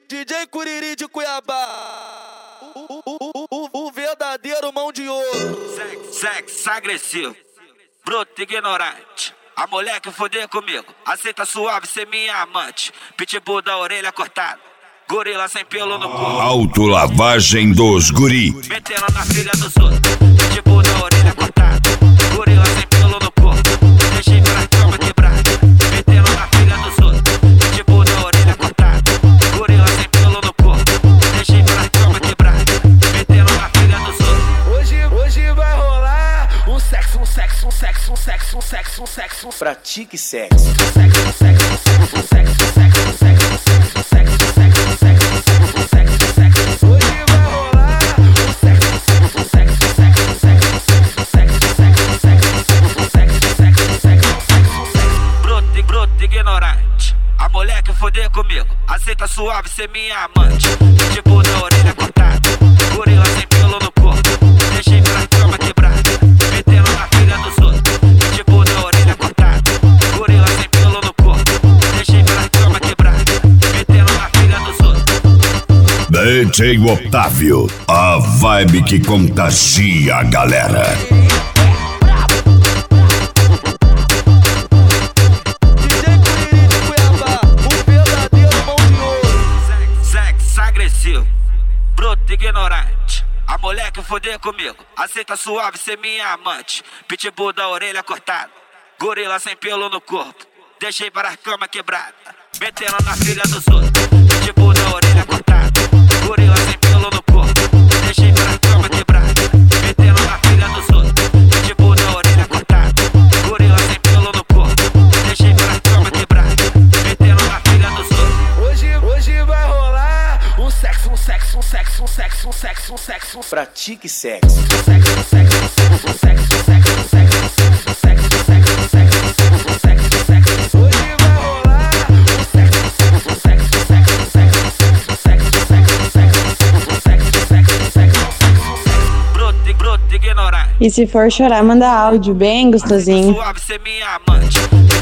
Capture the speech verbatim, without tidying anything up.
D J Curiri de Cuiabá, o, o, o, o, o verdadeiro mão de ouro. Sexo, sexo agressivo, bruto ignorante. A mulher que foder comigo, aceita suave ser minha amante. Pitbull da orelha cortada, gorila sem pelo no corpo. Autolavagem dos guri. Metendo na filha dos outros. Pitbull da orelha cortada, gorila sem pelo no corpo. Deixei pra cama quebrada. Metendo na filha dos outros. Pitbull da orelha cortada, gorila sem pelo no corpo. Deixei pra cama quebrada. Metendo na filha dos outros. Hoje, hoje vai rolar um sexo, um sexo, um sexo, um sexo, um sexo, um sexo. Pratique sexo. Sexo, sexo, sexo, sexo, sexo, sexo, sexo, sexo, sexo, sexo, sexo, sexo. Hoje vai rolar um sexo, sexo, sexo, sexo, sexo, sexo, sexo, sexo, sexo, sexo, sexo, sexo, sexo. Bruto e bruto ignorante. A mulher que foder comigo, aceita suave ser minha amante. Pitbull da orelha cortada, gorila sem pelo no corpo. Deixei pra cama quebrada, metendo na filha dos outros. Pitbull da orelha cortada, gorila sem pelo no corpo. Deixei pra cama quebrada, metendo na filha dos outros. D J Otávio, a vibe que contagia a galera. Bruto ignorante. A mulher que foder comigo, aceita suave ser minha amante. Pitbull da orelha cortada, gorila sem pelo no corpo. Deixei para a cama quebrada, metendo na filha dos outros. Pitbull da orelha cortada, gorila sem pelo no corpo. Deixei para a cama quebrada, metendo na filha dos outros. Pitbull da orelha cortada, gorila sem pelo no corpo. Deixei para a cama quebrada, metendo na filha dos outros. Hoje, hoje vai rolar um sexo, um sexo, um sexo, um sexo, um sexo, um sexo. Pratique sexo. Sexo, sexo, sexo, sexo, sexo, sexo, sexo, sexo, sexo, sexo, sexo, sexo. Hoje vai rolar um sexo, sexo, sexo, sexo, sexo, sexo, sexo, sexo, sexo, sexo, sexo, sexo. Bruto e bruto ignorante. E se for chorar, manda áudio bem gostosinho. Suave ser minha amante.